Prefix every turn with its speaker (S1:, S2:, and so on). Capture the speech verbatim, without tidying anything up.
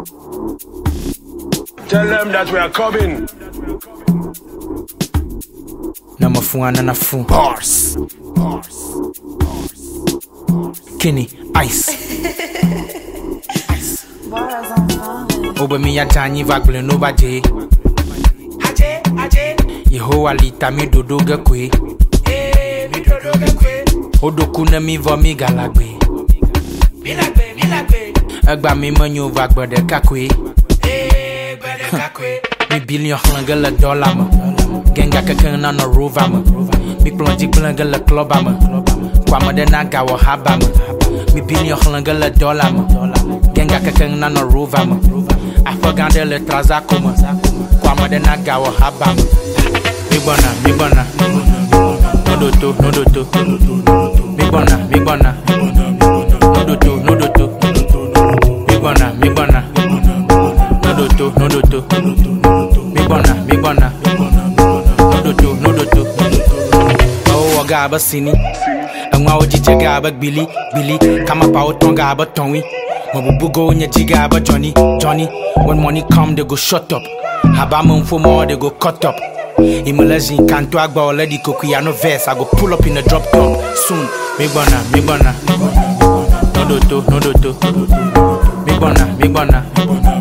S1: Tell them that we are coming.
S2: Number four and a fool. Bars. Bars. Kenny, ice. Ice. Oba mi ya tani vagle no baje. Aje, aje. Yehowa lita mi dodo gekwe. Eh, mi dodo gekwe. Odoku na mi vo mi galagbe. Mi lagbe, mi lagbe. Agba mi manyo vagbe de kakwe. Eh, gbe de kakwe. Mi billion hangala dollar ma. Genga kakan na no rover ma. Mi plonji blangala club ma. Kwa ma de naga wa haba ma. Mi billion hangala dollar ma. Genga kakan na no rover ma. Afogande le trazako ma. Kwa ma de naga wa haba ma. Mi bona, mi bona. No do to, no do to. Mi bona, mi bona. No do to, no do to. Mi bona, mi bona. No do to, no do to. Mi bona, mi bona. No do to, no do to. Oh, gaba sini. Angwa ojije gaba Billy, Billy. Kama pa oton gaba tonwi. Mabubu go nye jigaba Johnny, Johnny. When money come, they go shut up. Habama for more, they go cut up. Imalazi can't talk about already cookie no verse. I go pull up in a drop top soon. Me bona, me bona. No do to, no do to. Me bona, me bona.